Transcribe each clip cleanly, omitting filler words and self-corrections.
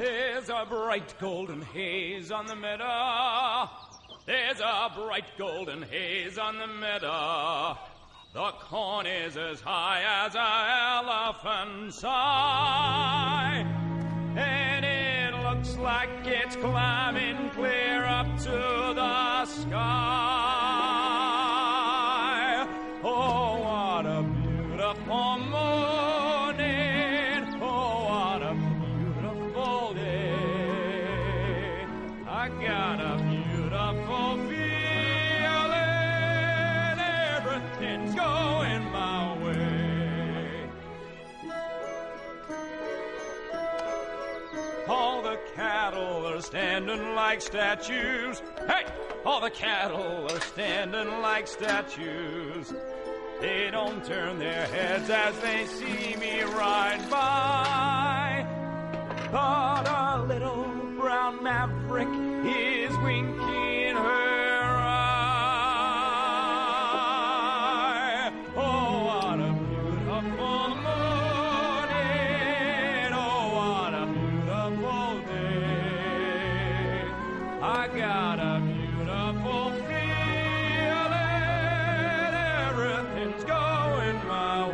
There's a bright golden haze on the meadow. There's a bright golden haze on the meadow. The corn is as high as an elephant's eye. And it looks like it's climbing clear up to the sky. Oh, what a beautiful morning. Oh, what a beautiful day. I got a beautiful feeling. Everything's going my way. All the cattle are standing like statues. Hey! All the cattle are standing like statues. They don't turn their heads as they see me ride by. But a little brown maverick is winking her eye. Oh, what a beautiful morning. Oh, what a beautiful day. I got a beautiful feeling. Everything's going my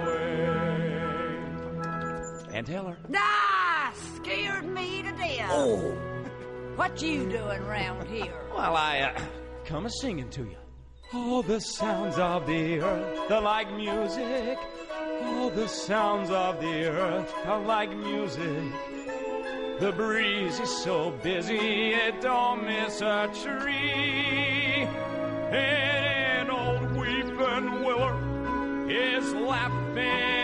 way. And tell her. Ah, scared me to death. Oh. What you doing round here? Well, I come a singing to you. All the sounds of the earth are like music. All the sounds of the earth are like music. The breeze is so busy it don't miss a tree. And an old weeping willow is laughing